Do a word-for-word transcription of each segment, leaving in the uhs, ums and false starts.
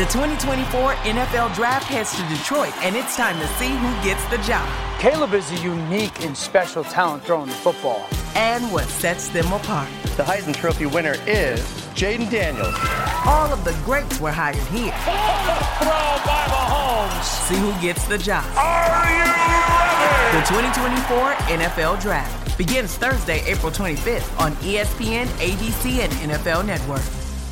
The twenty twenty-four N F L Draft heads to Detroit, and it's time to see who gets the job. Caleb is a unique and special talent throwing the football. And what sets them apart. The Heisman Trophy winner is Jaden Daniels. All of the greats were hired here. Throw by Mahomes. See who gets the job. Are you ready? The twenty twenty-four N F L Draft begins Thursday, April twenty-fifth on E S P N, A B C, and N F L Network.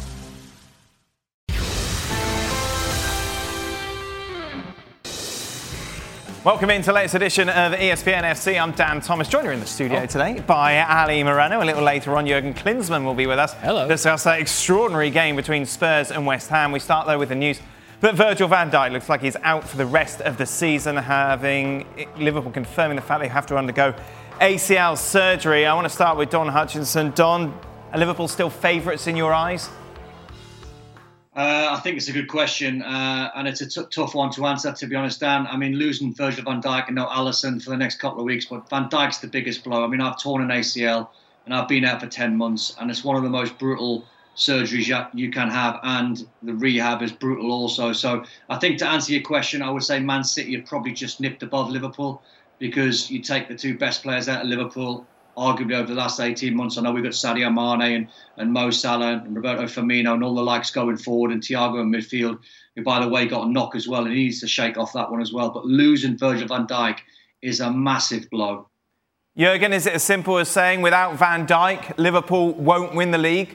Welcome into the latest edition of E S P N F C. I'm Dan Thomas, joined here in the studio oh. today by Ali Moreno. A little later on, Jurgen Klinsmann will be with us. Hello. To discuss that extraordinary game between Spurs and West Ham. We start, though, with the news that Virgil van Dijk looks like he's out for the rest of the season, having Liverpool confirming the fact they have to undergo A C L surgery. I want to start with Don Hutchinson. Don, are Liverpool still favourites in your eyes? Uh, I think it's a good question, uh, and it's a t- tough one to answer, to be honest, Dan. I mean, losing Virgil van Dijk and no Alisson for the next couple of weeks, but Van Dijk's the biggest blow. I mean, I've torn an A C L, and I've been out for ten months, and it's one of the most brutal surgeries you can have, and the rehab is brutal also. So I think to answer your question, I would say Man City are probably just nipped above Liverpool, because you take the two best players out of Liverpool, arguably over the last eighteen months. I know we've got Sadio Mane and, and Mo Salah and Roberto Firmino and all the likes going forward, and Thiago in midfield, who, by the way, got a knock as well, and he needs to shake off that one as well. But losing Virgil van Dijk is a massive blow. Jurgen, is it as simple as saying without Van Dijk, Liverpool won't win the league?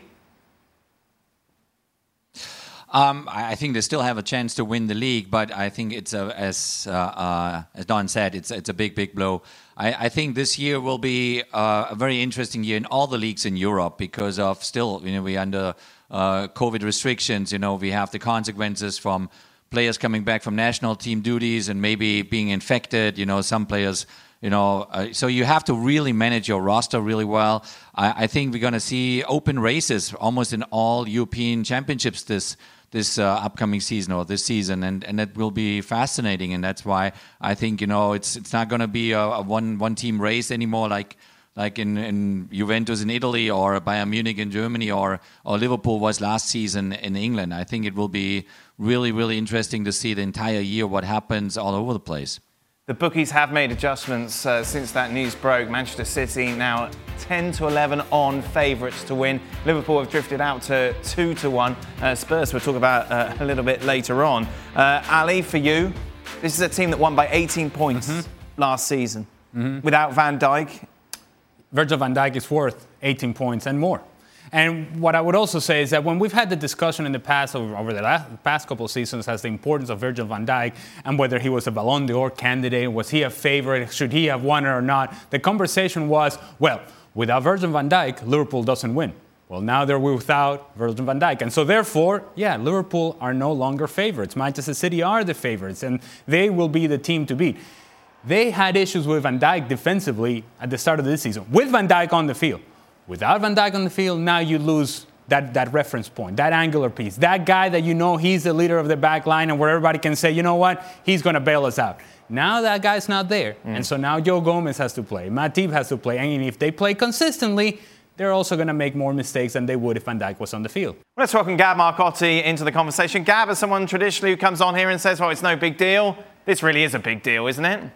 Um, I think they still have a chance to win the league, but I think it's a, as uh, uh, as Don said, it's it's a big, big blow. I, I think this year will be uh, a very interesting year in all the leagues in Europe because of still, you know, we're under uh, COVID restrictions. You know, we have the consequences from players coming back from national team duties and maybe being infected. You know, some players. You know, uh, so you have to really manage your roster really well. I, I think we're going to see open races almost in all European championships this this uh, upcoming season or this season, and, and that will be fascinating. And that's why I think, you know, it's it's not going to be a, a one one team race anymore, like like in, in Juventus in Italy or Bayern Munich in Germany or or Liverpool was last season in England. I think it will be really really interesting to see the entire year what happens all over the place. The bookies have made adjustments uh, since that news broke. Manchester City now ten to eleven on favourites to win. Liverpool have drifted out to two to one. Uh, Spurs we'll talk about uh, a little bit later on. Uh, Ali, for you, this is a team that won by eighteen points mm-hmm. last season. Mm-hmm. Without Van Dijk. Virgil van Dijk is worth eighteen points and more. And what I would also say is that when we've had the discussion in the past, over, over the last, past couple of seasons, as the importance of Virgil van Dijk and whether he was a Ballon d'Or candidate, was he a favorite, should he have won it or not, the conversation was, well, without Virgil van Dijk, Liverpool doesn't win. Well, now they're without Virgil van Dijk. And so therefore, yeah, Liverpool are no longer favorites. Manchester City are the favorites, and they will be the team to beat. They had issues with Van Dijk defensively at the start of this season, with Van Dijk on the field. Without Van Dijk on the field, now you lose that, that reference point, that angular piece, that guy that you know he's the leader of the back line and where everybody can say, you know what, he's going to bail us out. Now that guy's not there. Mm. And so now Joe Gomez has to play, Matip has to play. And if they play consistently, they're also going to make more mistakes than they would if Van Dijk was on the field. Let's welcome Gab Marcotti into the conversation. Gab, as someone traditionally who comes on here and says, well, it's no big deal, this really is a big deal, isn't it?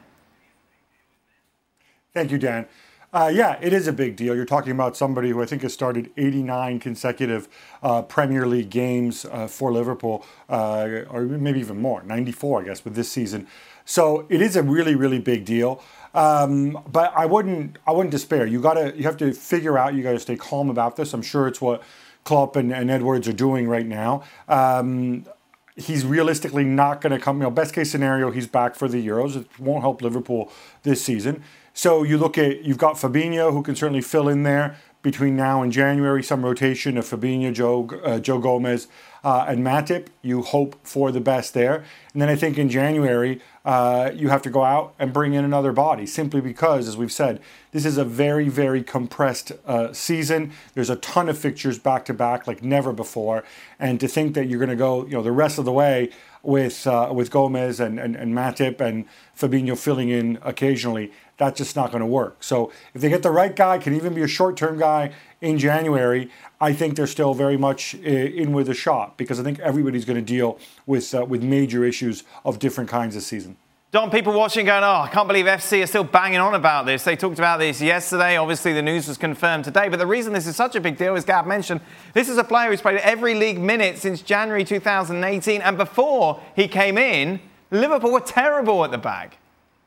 Thank you, Dan. Uh, yeah, it is a big deal. You're talking about somebody who I think has started eighty-nine consecutive uh, Premier League games uh, for Liverpool, uh, or maybe even more, ninety-four, I guess, with this season. So it is a really, really big deal. Um, but I wouldn't, I wouldn't despair. You gotta, you have to figure out. You got to stay calm about this. I'm sure it's what Klopp and, and Edwards are doing right now. Um, He's realistically not going to come. You know, best case scenario, he's back for the Euros. It won't help Liverpool this season. So you look at, you've got Fabinho, who can certainly fill in there between now and January, some rotation of Fabinho, Joe, uh, Joe Gomez, uh, and Matip. You hope for the best there. And then I think in January, uh, you have to go out and bring in another body, simply because, as we've said, this is a very, very compressed uh, season. There's a ton of fixtures back-to-back like never before. And to think that you're going to go, you know, the rest of the way with uh, with Gomez and, and, and Matip and Fabinho filling in occasionally, that's just not going to work. So if they get the right guy, can even be a short-term guy in January, I think they're still very much in with a shot, because I think everybody's going to deal with uh, with major issues of different kinds this season. Don, people watching going, oh, I can't believe F C are still banging on about this. They talked about this yesterday. Obviously, the news was confirmed today. But the reason this is such a big deal, as Gab mentioned, this is a player who's played every league minute since January two thousand eighteen. And before he came in, Liverpool were terrible at the back.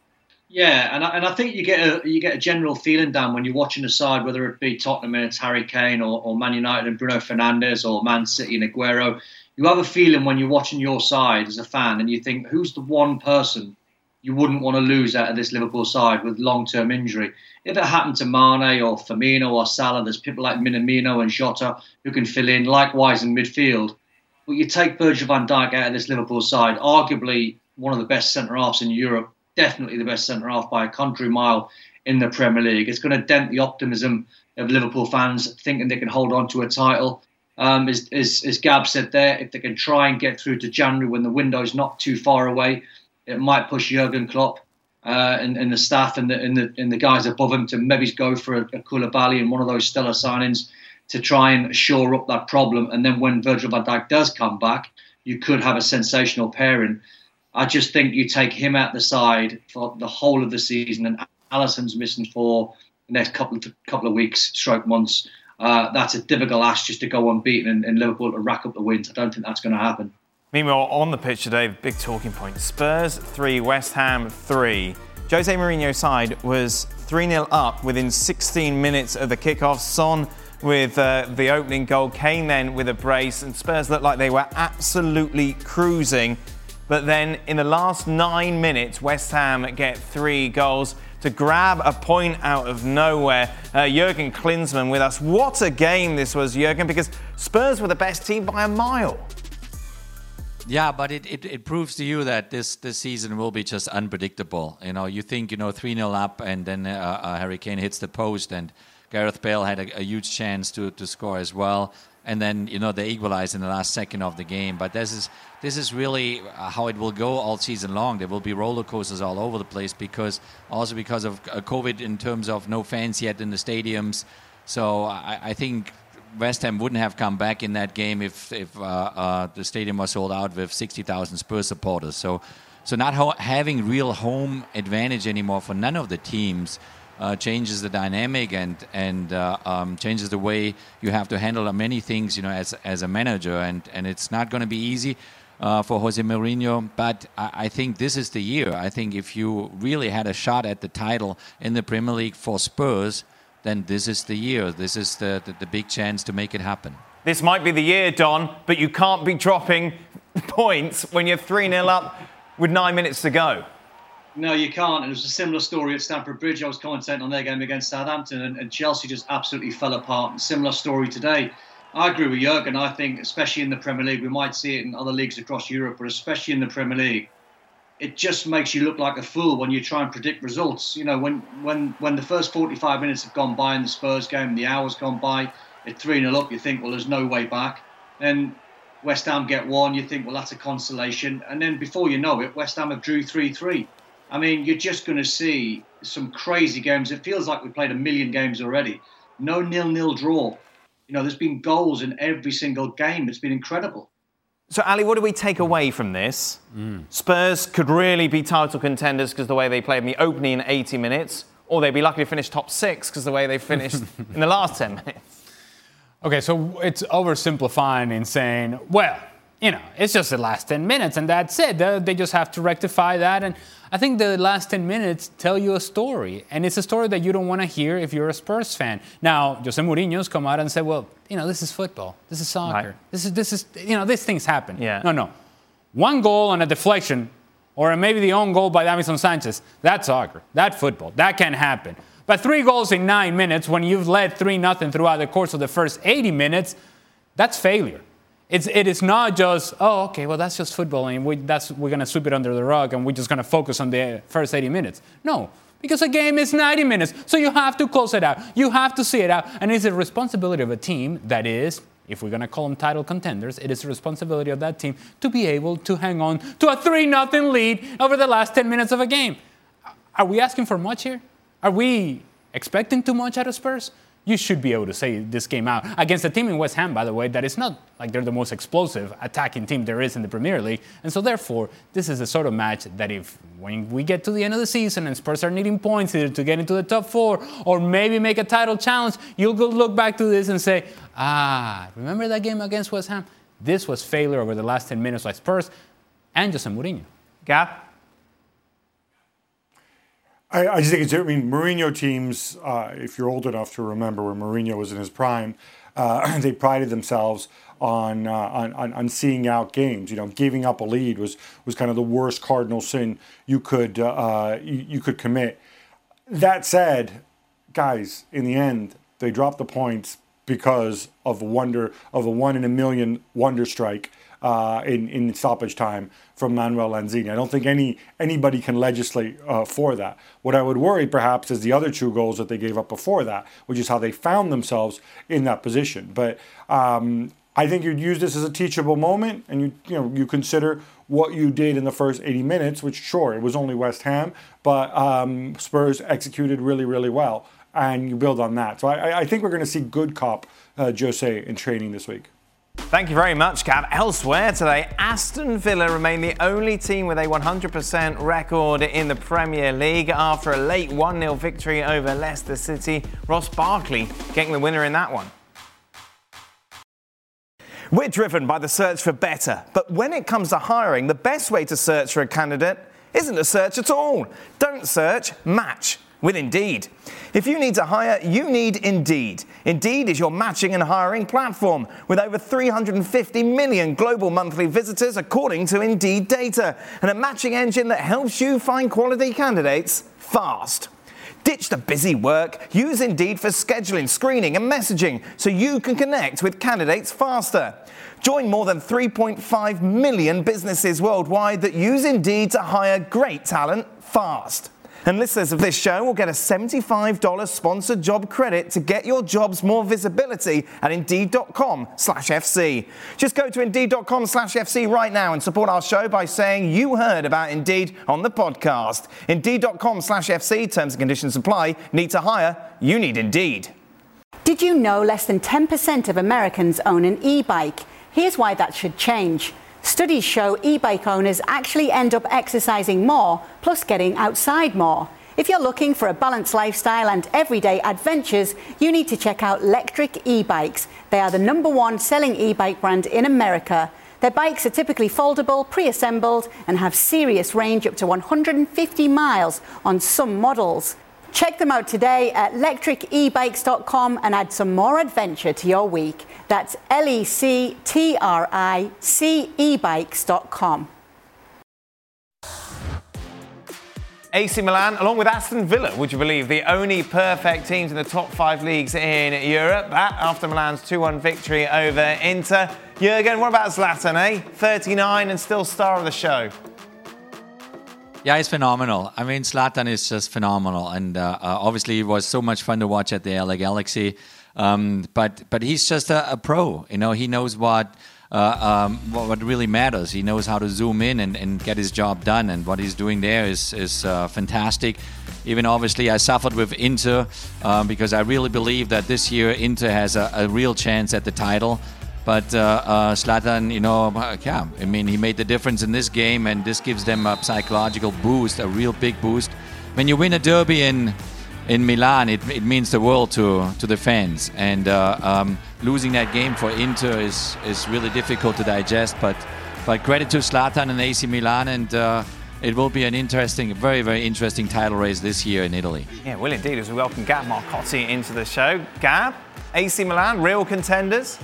Yeah, and I, and I think you get a you get a general feeling, Dan, when you're watching the side, whether it be Tottenham and it's Harry Kane, or, or Man United and Bruno Fernandes, or Man City and Aguero. You have a feeling when you're watching your side as a fan, and you think, who's the one person you wouldn't want to lose out of this Liverpool side with long-term injury? If it happened to Mane or Firmino or Salah, there's people like Minamino and Jota who can fill in, likewise in midfield. But you take Virgil van Dijk out of this Liverpool side, arguably one of the best centre-halves in Europe, definitely the best centre-half by a country mile in the Premier League. It's going to dent the optimism of Liverpool fans thinking they can hold on to a title. Um, as, as, as Gab said there, if they can try and get through to January when the window's not too far away, it might push Jurgen Klopp uh, and, and the staff and the, and the and the guys above him to maybe go for a, a Koulibaly and one of those stellar signings to try and shore up that problem. And then when Virgil van Dijk does come back, you could have a sensational pairing. I just think you take him out the side for the whole of the season, and Alisson's missing for the next couple of couple of weeks, stroke months. Uh, that's a difficult ask just to go unbeaten and, and Liverpool to rack up the wins. I don't think that's going to happen. Meanwhile, on the pitch today, the big talking point, Spurs three, West Ham three. Jose Mourinho's side was three nil up within sixteen minutes of the kickoff. Son with uh, the opening goal, Kane then with a brace, and Spurs looked like they were absolutely cruising. But then in the last nine minutes, West Ham get three goals to grab a point out of nowhere. Uh, Jurgen Klinsmann with us. What a game this was, Jurgen, because Spurs were the best team by a mile. Yeah, but it, it, it proves to you that this, this season will be just unpredictable. You know, you think, you know, three nil up, and then uh, uh, Harry Kane hits the post, and Gareth Bale had a, a huge chance to, to score as well. And then, you know, they equalize in the last second of the game. But this is this is really how it will go all season long. There will be roller coasters all over the place, because also because of COVID, in terms of no fans yet in the stadiums. So I, I think West Ham wouldn't have come back in that game if if uh, uh, the stadium was sold out with sixty thousand Spurs supporters. So so not ho- having real home advantage anymore for none of the teams uh, changes the dynamic and and uh, um, changes the way you have to handle many things, you know, as as a manager. And and it's not going to be easy uh, for Jose Mourinho. But I, I think this is the year. I think if you really had a shot at the title in the Premier League for Spurs, then this is the year. This is the, the, the big chance to make it happen. This might be the year, Don, but you can't be dropping points when you're three nil up with nine minutes to go. No, you can't. It was a similar story at Stamford Bridge. I was commentating on their game against Southampton, and, and Chelsea just absolutely fell apart. And similar story today. I agree with Jurgen. I think, especially in the Premier League, we might see it in other leagues across Europe, but especially in the Premier League, it just makes you look like a fool when you try and predict results. You know, when when when the first forty-five minutes have gone by in the Spurs game, the hour's gone by, at three nil up, you think, well, there's no way back. Then West Ham get one, you think, well, that's a consolation. And then before you know it, West Ham have drew three three. I mean, you're just going to see some crazy games. It feels like we've played a million games already. No nil-nil draw. You know, there's been goals in every single game. It's been incredible. So, Ali, what do we take away from this? Mm. Spurs could really be title contenders because of the way they played in the opening eighty minutes, or they'd be lucky to finish top six because of the way they finished in the last ten minutes. Okay, so it's oversimplifying in saying, well, you know, it's just the last ten minutes and that's it. They just have to rectify that. And I think the last ten minutes tell you a story. And it's a story that you don't want to hear if you're a Spurs fan. Now, Jose Mourinho's come out and said, well, you know, this is football. This is soccer. Right. This is, this is, you know, these things happen. Yeah. No, no. One goal on a deflection, or maybe the own goal by Davinson Sanchez, that's soccer. That's football. That can happen. But three goals in nine minutes when you've led three nothing throughout the course of the first eighty minutes, that's failure. It's, it is not just, oh, okay, well, that's just football, and we, that's, we're going to sweep it under the rug, and we're just going to focus on the first eighty minutes. No, because a game is ninety minutes, so you have to close it out. You have to see it out, and it's the responsibility of a team that is, if we're going to call them title contenders, it is the responsibility of that team to be able to hang on to a three nothing lead over the last ten minutes of a game. Are we asking for much here? Are we expecting too much out of Spurs? You should be able to say this game out against a team in West Ham, by the way, that is not like they're the most explosive attacking team there is in the Premier League. And so therefore, this is the sort of match that if when we get to the end of the season and Spurs are needing points either to get into the top four or maybe make a title challenge, you'll go look back to this and say, ah, remember that game against West Ham? This was failure over the last ten minutes by Spurs and Jose Mourinho. Gab? I, I just think it's, I mean, Mourinho teams, uh, if you're old enough to remember when Mourinho was in his prime, uh, they prided themselves on, uh, on, on on seeing out games. You know, giving up a lead was was kind of the worst cardinal sin you could uh, you, you could commit. That said, guys, in the end, they dropped the points because of a wonder of a one in a million wonder strike uh, in in stoppage time from Manuel Lanzini. I don't think any anybody can legislate uh, for that. What I would worry perhaps is the other two goals that they gave up before that, which is how they found themselves in that position. But um, I think you'd use this as a teachable moment, and you you know you consider what you did in the first eighty minutes, which sure it was only West Ham, but um, Spurs executed really really well, and you build on that. So I, I think we're going to see good cop uh, Jose in training this week. Thank you very much, Gab. Elsewhere today, Aston Villa remain the only team with a one hundred percent record in the Premier League after a late one nil victory over Leicester City. Ross Barkley getting the winner in that one. We're driven by the search for better, but when it comes to hiring, the best way to search for a candidate isn't to search at all. Don't search, match with Indeed. If you need to hire, you need Indeed. Indeed is your matching and hiring platform with over three hundred fifty million global monthly visitors according to Indeed data, and a matching engine that helps you find quality candidates fast. Ditch the busy work. Use Indeed for scheduling, screening and messaging so you can connect with candidates faster. Join more than three point five million businesses worldwide that use Indeed to hire great talent fast. And listeners of this show will get a seventy-five dollars sponsored job credit to get your jobs more visibility at Indeed.com slash FC. Just go to Indeed.com slash FC right now and support our show by saying you heard about Indeed on the podcast. Indeed.com slash FC, terms and conditions apply. Need to hire? You need Indeed. Did you know less than ten percent of Americans own an e-bike? Here's why that should change. Studies show e-bike owners actually end up exercising more, plus getting outside more. If you're looking for a balanced lifestyle and everyday adventures, you need to check out Lectric e-bikes. They are the number one selling e-bike brand in America. Their bikes are typically foldable, pre-assembled, and have serious range up to one hundred fifty miles on some models. Check them out today at lectric e bikes dot com and add some more adventure to your week. That's L E C T R I C e bikes dot com. A C Milan, along with Aston Villa, would you believe, the only perfect teams in the top five leagues in Europe. That after Milan's two one victory over Inter. Jurgen, what about Zlatan, eh? thirty-nine and still star of the show. Yeah, he's phenomenal. I mean, Zlatan is just phenomenal. And uh, uh, obviously it was so much fun to watch at the L A Galaxy. Um, but but he's just a, a pro. You know, he knows what, uh, um, what what really matters. He knows how to zoom in and, and get his job done. And what he's doing there is, is uh, fantastic. Even obviously I suffered with Inter um, because I really believe that this year Inter has a, a real chance at the title. But uh, uh, Zlatan, you know, yeah, I mean, he made the difference in this game, and this gives them a psychological boost, a real big boost. When you win a derby in in Milan, it, it means the world to to the fans. And uh, um, losing that game for Inter is is really difficult to digest. But but credit to Zlatan and A C Milan, and uh, it will be an interesting, very very interesting title race this year in Italy. Yeah, well indeed, as we welcome Gab Marcotti into the show. Gab, A C Milan, real contenders.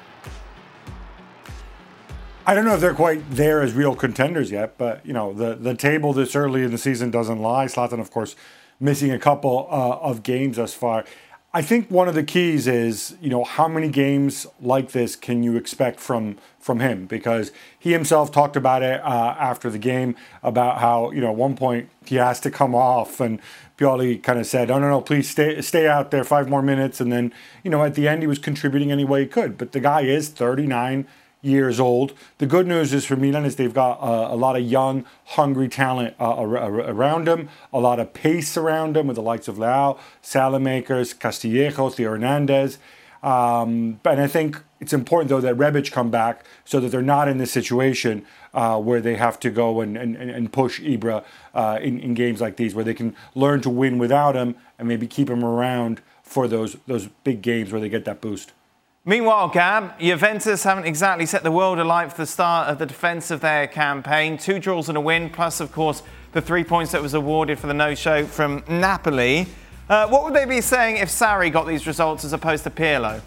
I don't know if they're quite there as real contenders yet, but, you know, the, the table this early in the season doesn't lie. Zlatan, of course, missing a couple uh, of games thus far. I think one of the keys is, you know, how many games like this can you expect from from him? Because he himself talked about it uh, after the game, about how, you know, at one point he has to come off, and Pioli kind of said, oh, no, no, please stay stay out there five more minutes. And then, you know, at the end he was contributing any way he could. But the guy is thirty-nine years old. The good news is for Milan is they've got uh, a lot of young, hungry talent uh, around them, a lot of pace around them with the likes of Leao, Salamakers, Castillejo, Theo Hernandez. Um, and I think it's important, though, that Rebic come back so that they're not in this situation uh, where they have to go and, and, and push Ibra uh, in, in games like these, where they can learn to win without him and maybe keep him around for those those big games where they get that boost. Meanwhile, Gab, Juventus haven't exactly set the world alight for the start of the defence of their campaign. Two draws and a win, plus, of course, the three points that was awarded for the no-show from Napoli. Uh, what would they be saying if Sarri got these results as opposed to Pirlo?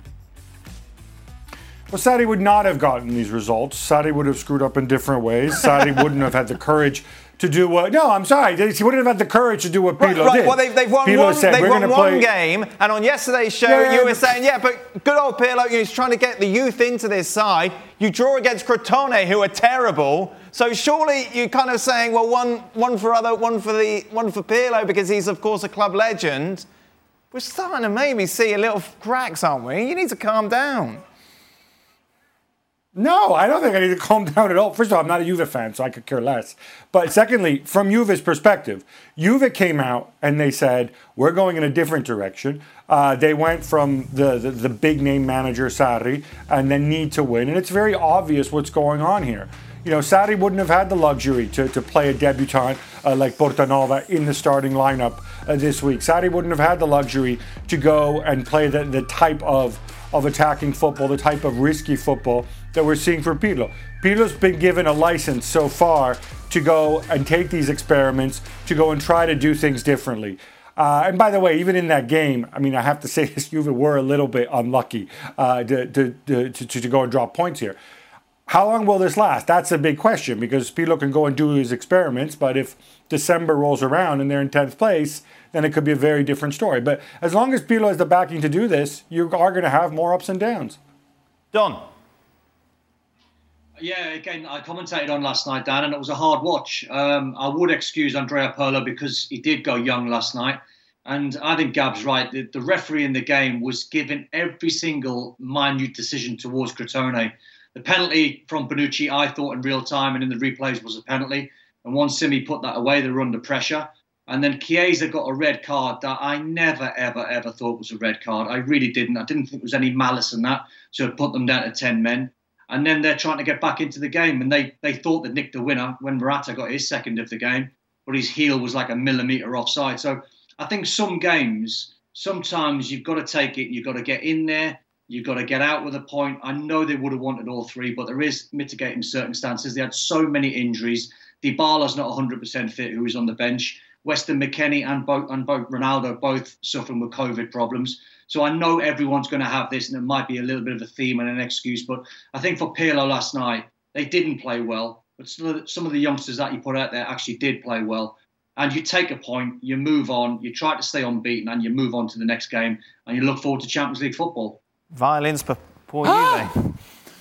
Well, Sarri would not have gotten these results. Sarri would have screwed up in different ways. Sarri wouldn't have had the courage to do what... No, I'm sorry. He wouldn't have had the courage to do what Pirlo right, right. did. Well, they've, they've won Pirlo one, said, they've we're won one play... game, and on yesterday's show, yeah, you were but... saying, yeah, but good old Pirlo, you know, he's trying to get the youth into this side. You draw against Crotone, who are terrible. So surely you're kind of saying, well, one, one for other, one for the, one for Pirlo, because he's, of course, a club legend. We're starting to maybe see a little cracks, aren't we? You need to calm down. No, I don't think I need to calm down at all. First of all, I'm not a Juve fan, so I could care less. But secondly, from Juve's perspective, Juve came out and they said, we're going in a different direction. Uh, they went from the, the, the big-name manager, Sarri, and then need to win. And it's very obvious what's going on here. You know, Sarri wouldn't have had the luxury to, to play a debutant uh, like Portanova in the starting lineup uh, this week. Sarri wouldn't have had the luxury to go and play the, the type of, of attacking football, the type of risky football that we're seeing from Pirlo. Pirlo's been given a license so far to go and take these experiments, to go and try to do things differently. Uh, and by the way, even in that game, I mean, I have to say this, Juve were a little bit unlucky uh, to, to, to, to, to go and drop points here. How long will this last? That's a big question, because Pirlo can go and do his experiments, but if December rolls around and they're in tenth place, then it could be a very different story. But as long as Pirlo has the backing to do this, you are going to have more ups and downs. Don. Yeah, again, I commentated on last night, Dan, and it was a hard watch. Um, I would excuse Andrea Pirlo because he did go young last night. And I think Gab's right. The, the referee in the game was given every single minute decision towards Crotone. The penalty from Bonucci, I thought in real time and in the replays, was a penalty. And once Simi put that away, they were under pressure. And then Chiesa got a red card that I never, ever, ever thought was a red card. I really didn't. I didn't think there was any malice in that. So it put them down to ten men. And then they're trying to get back into the game. And they, they thought they'd nicked the winner when Morata got his second of the game. But his heel was like a millimetre offside. So I think some games, sometimes you've got to take it. You've got to get in there. You've got to get out with a point. I know they would have wanted all three, but there is mitigating circumstances. They had so many injuries. Dybala's not one hundred percent fit, who is on the bench. Weston McKennie and both, and both Ronaldo both suffering with COVID problems. So I know everyone's going to have this, and it might be a little bit of a theme and an excuse. But I think for Pirlo last night, they didn't play well. But some of the youngsters that you put out there actually did play well. And you take a point, you move on, you try to stay unbeaten, and you move on to the next game, and you look forward to Champions League football. Violins for poor ah, Juve.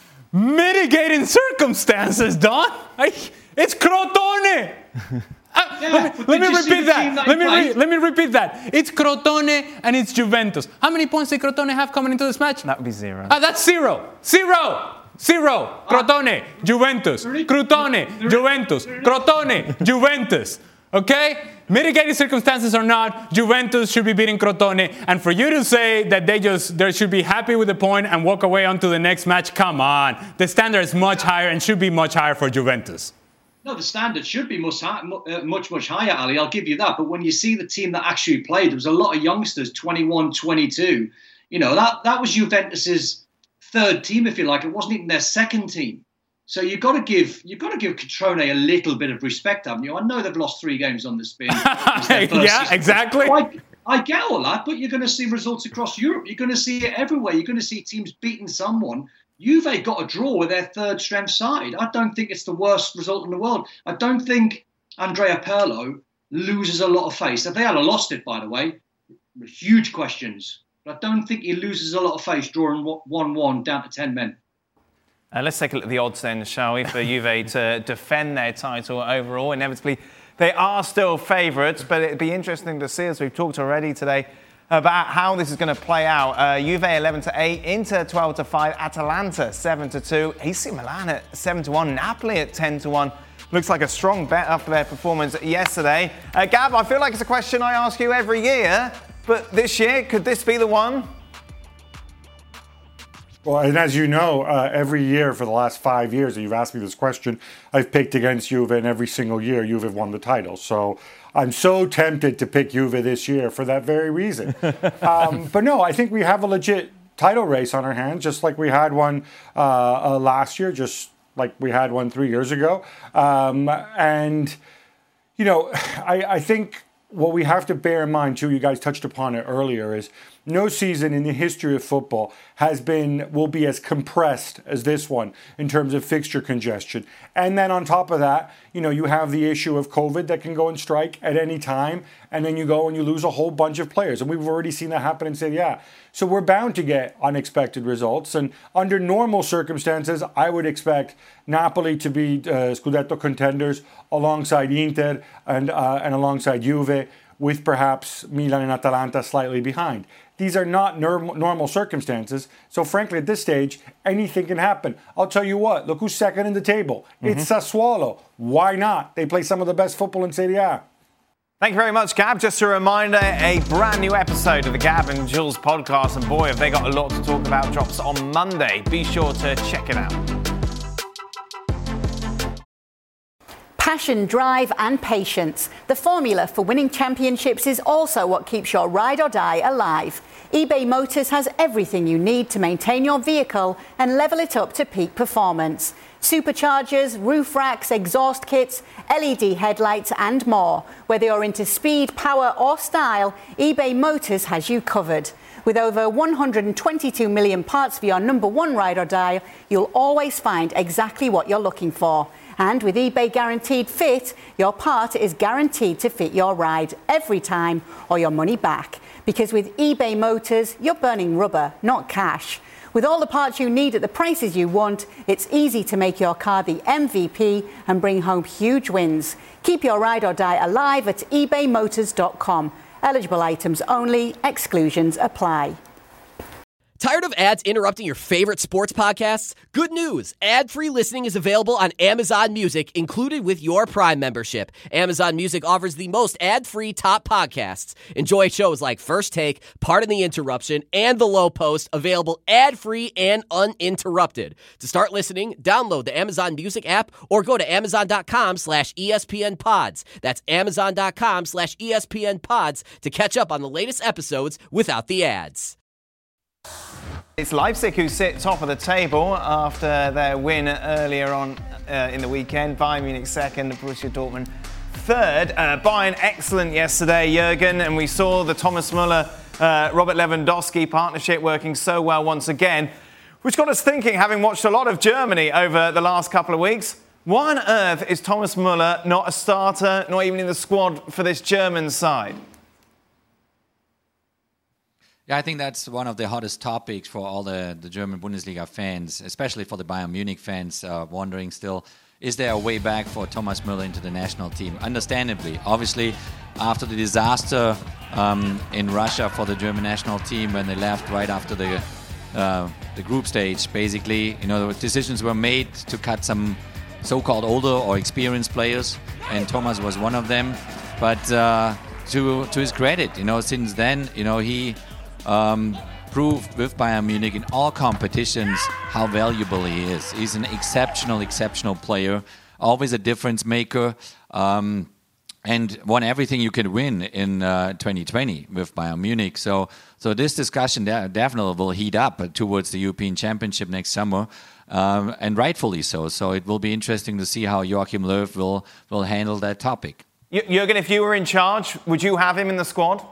Mitigating circumstances, Don. I, it's Crotone. Uh, Yeah, let me, let me repeat that. that let me re, let me repeat that. It's Crotone and it's Juventus. How many points did Crotone have coming into this match? That would be zero. Ah, that's zero. Zero. Zero. Crotone, Juventus. Crotone, Juventus. Crotone, Juventus. Okay? Mitigating circumstances or not, Juventus should be beating Crotone. And for you to say that they just they should be happy with the point and walk away onto the next match, come on. The standard is much higher and should be much higher for Juventus. No, the standard should be much, much, much higher, Ali. I'll give you that. But when you see the team that actually played, there was a lot of youngsters, twenty-one, twenty-two. You know, that, that was Juventus's third team, if you like. It wasn't even their second team. So you've got to give you've got to give Crotone a little bit of respect, haven't you? I know they've lost three games on the spin. Yeah, season. exactly. I, I get all that, but you're going to see results across Europe. You're going to see it everywhere. You're going to see teams beating someone. Juve got a draw with their third strength side. I don't think it's the worst result in the world. I don't think Andrea Pirlo loses a lot of face. If they had lost it, by the way, huge questions. But I don't think he loses a lot of face drawing one one down to ten men. Uh, let's take a look at the odds then, shall we, for Juve to defend their title overall. Inevitably, they are still favourites, but it'd be interesting to see, as we've talked already today, about how this is going to play out. Uh, Juve eleven to eight, Inter twelve to five, Atalanta seven to two, A C Milan at seven to one, Napoli at ten to one. Looks like a strong bet after their performance yesterday. Uh, Gab, I feel like it's a question I ask you every year, but this year, could this be the one? Well, and as you know, uh, every year for the last five years that you've asked me this question, I've picked against Juve, and every single year Juve have won the title. So I'm so tempted to pick Juve this year for that very reason. um, but no, I think we have a legit title race on our hands, just like we had one uh, uh, last year, just like we had one three years ago. Um, and, you know, I, I think what we have to bear in mind, too, you guys touched upon it earlier, is no season in the history of football has been, will be as compressed as this one in terms of fixture congestion. And then on top of that, you know, you have the issue of COVID that can go and strike at any time. And then you go and you lose a whole bunch of players. And we've already seen that happen in Serie A. So we're bound to get unexpected results. And under normal circumstances, I would expect Napoli to be uh, Scudetto contenders alongside Inter and, uh, and alongside Juve, with perhaps Milan and Atalanta slightly behind. These are not norm- normal circumstances. So frankly, at this stage, anything can happen. I'll tell you what, look who's second in the table. Mm-hmm. It's Sassuolo. Why not? They play some of the best football in Serie A. Thank you very much, Gab. Just a reminder, a brand new episode of the Gab and Jules podcast, and boy, have they got a lot to talk about, drops on Monday. Be sure to check it out. Passion, drive and patience. The formula for winning championships is also what keeps your ride or die alive. eBay Motors has everything you need to maintain your vehicle and level it up to peak performance. Superchargers, roof racks, exhaust kits, L E D headlights and more. Whether you're into speed, power or style, eBay Motors has you covered. With over one hundred twenty-two million parts for your number one ride or die, you'll always find exactly what you're looking for. And with eBay Guaranteed Fit, your part is guaranteed to fit your ride every time or your money back. Because with eBay Motors, you're burning rubber, not cash. With all the parts you need at the prices you want, it's easy to make your car the M V P and bring home huge wins. Keep your ride or die alive at ebay motors dot com. Eligible items only. Exclusions apply. Tired of ads interrupting your favorite sports podcasts? Good news! Ad-free listening is available on Amazon Music, included with your Prime membership. Amazon Music offers the most ad-free top podcasts. Enjoy shows like First Take, Pardon the Interruption, and The Low Post, available ad-free and uninterrupted. To start listening, download the Amazon Music app or go to amazon.com slash ESPN pods. That's amazon.com slash ESPN pods to catch up on the latest episodes without the ads. It's Leipzig who sit top of the table after their win earlier on uh, in the weekend. Bayern Munich second, Borussia Dortmund third. Uh, Bayern excellent yesterday, Jurgen, and we saw the Thomas Müller, uh, Robert Lewandowski partnership working so well once again, which got us thinking, having watched a lot of Germany over the last couple of weeks, why on earth is Thomas Müller not a starter, not even in the squad for this German side? Yeah, I think that's one of the hottest topics for all the, the German Bundesliga fans, especially for the Bayern Munich fans, uh, wondering still, is there a way back for Thomas Müller into the national team? Understandably, obviously, after the disaster um, in Russia for the German national team when they left right after the uh, the group stage, basically, you know, decisions were made to cut some so-called older or experienced players, and Thomas was one of them. But uh, to to his credit, you know, since then, you know, he Um, proved with Bayern Munich in all competitions how valuable he is. He's an exceptional, exceptional player, always a difference maker, um, and won everything you can win in uh, twenty twenty with Bayern Munich. So, so this discussion de- definitely will heat up towards the European Championship next summer, um, and rightfully so. So it will be interesting to see how Joachim Löw will will handle that topic. J- Jürgen, if you were in charge, would you have him in the squad?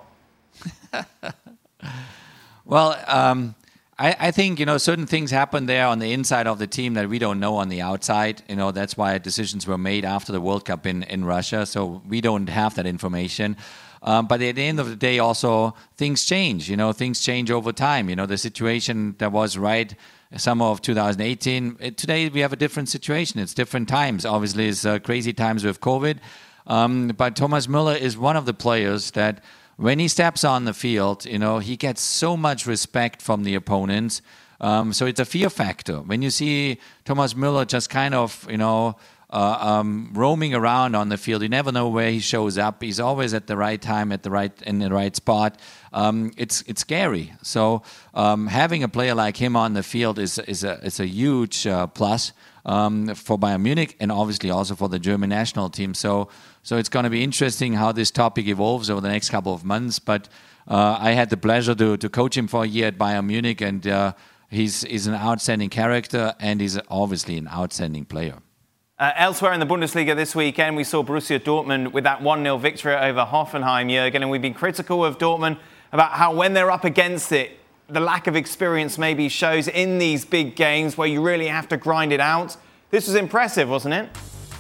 Well, um, I, I think, you know, certain things happen there on the inside of the team that we don't know on the outside. You know, that's why decisions were made after the World Cup in, in Russia. So we don't have that information. Um, but at the end of the day, also, things change. You know, things change over time. You know, the situation that was right summer of two thousand eighteen, it, today we have a different situation. It's different times. Obviously, it's uh, crazy times with COVID. Um, but Thomas Müller is one of the players that when he steps on the field, you know, he gets so much respect from the opponents. Um, so it's a fear factor. When you see Thomas Müller just kind of, you know, uh, um, roaming around on the field, you never know where he shows up. He's always at the right time, at the right in the right spot. Um, it's it's scary. So um, having a player like him on the field is is a is a huge uh, plus um, for Bayern Munich and obviously also for the German national team. So so it's going to be interesting how this topic evolves over the next couple of months. But uh, I had the pleasure to to coach him for a year at Bayern Munich, and uh, he's he's an outstanding character and he's obviously an outstanding player. Uh, elsewhere in the Bundesliga this weekend, we saw Borussia Dortmund with that one nil victory over Hoffenheim, Jürgen, and we've been critical of Dortmund about how when they're up against it, the lack of experience maybe shows in these big games where you really have to grind it out. This was impressive, wasn't it?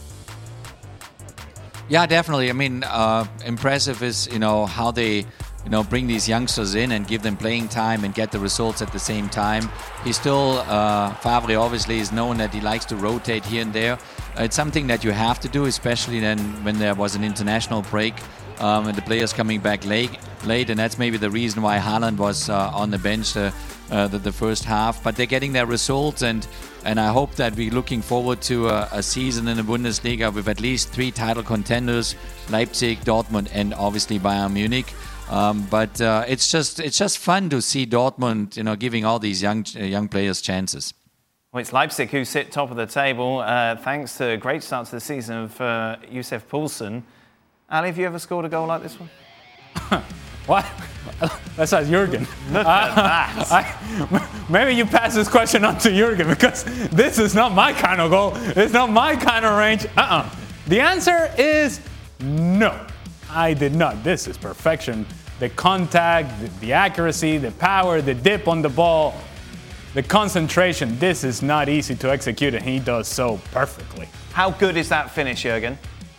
Yeah, definitely. I mean, uh, impressive is, you know, how they, you know, bring these youngsters in and give them playing time and get the results at the same time. He's still, uh, Favre obviously is known that he likes to rotate here and there. It's something that you have to do, especially then when there was an international break um, and the players coming back late, late, and that's maybe the reason why Haaland was uh, on the bench uh, uh, the, the first half. But they're getting their results, and and I hope that we're looking forward to a, a season in the Bundesliga with at least three title contenders: Leipzig, Dortmund, and obviously Bayern Munich. Um, but uh, it's just it's just fun to see Dortmund, you know, giving all these young uh, young players chances. Well, it's Leipzig who sit top of the table uh, thanks to a great start to the season of uh, Yusuf Poulsen. Ali, have you ever scored a goal like this one? What? That's not Jürgen. Look at that. I, maybe you pass this question on to Jürgen because this is not my kind of goal. It's not my kind of range. Uh-uh. The answer is no. I did not. This is perfection. The contact, the, the accuracy, the power, the dip on the ball, the concentration. This is not easy to execute, and he does so perfectly. How good is that finish, Jürgen?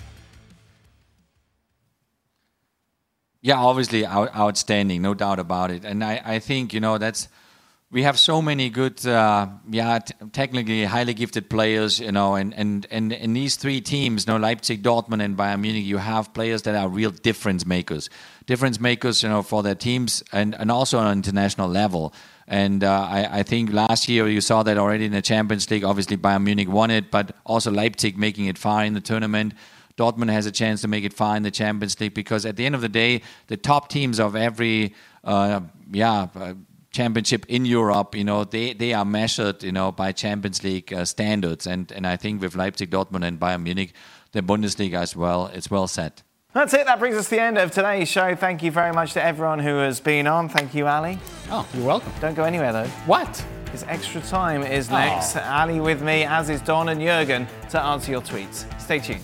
Yeah, obviously out, outstanding, no doubt about it. And I, I think, you know, that's we have so many good, uh, yeah, t- technically highly gifted players, you know, and, and, and in these three teams, you know, Leipzig, Dortmund, and Bayern Munich, you have players that are real difference makers. Difference makers, you know, for their teams and, and also on an international level. And uh, I, I think last year you saw that already in the Champions League. Obviously, Bayern Munich won it, but also Leipzig making it far in the tournament. Dortmund has a chance to make it far in the Champions League because at the end of the day, the top teams of every, uh, yeah, uh, championship in Europe, you know, they, they are measured, you know, by Champions League uh, standards. And and I think with Leipzig, Dortmund, and Bayern Munich, the Bundesliga as well, it's well set. That's it. That brings us to the end of today's show. Thank you very much to everyone who has been on. Thank you, Ali. Oh, you're welcome. Don't go anywhere, though. What? Because Extra Time is next. Oh. Ali with me, as is Don and Jürgen, to answer your tweets. Stay tuned.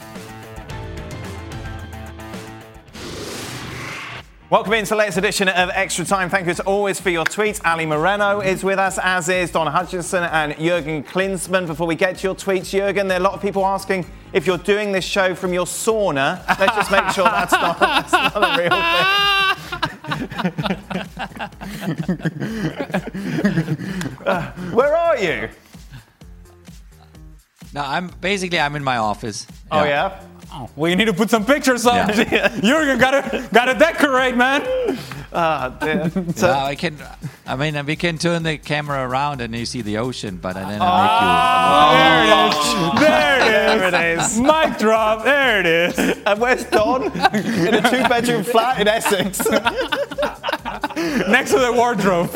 Welcome into the latest edition of Extra Time. Thank you as always for your tweets. Ali Moreno is with us, as is Don Hutchinson and Jürgen Klinsmann. Before we get to your tweets, Jürgen, there are a lot of people asking if you're doing this show from your sauna. Let's just make sure that's not, that's not a real thing. uh, where are you? No, I'm basically I'm in my office. Oh, yeah? yeah? Oh, well, you need to put some pictures up. Yeah. Jürgen, gotta gotta decorate, man. Ah, oh, dear. So, yeah, I can. I mean, we can turn the camera around and you see the ocean, but then oh, I make you. There it is. There it is. Mic drop. There it is. And where's Don? In a two-bedroom flat in Essex. Next to the wardrobe.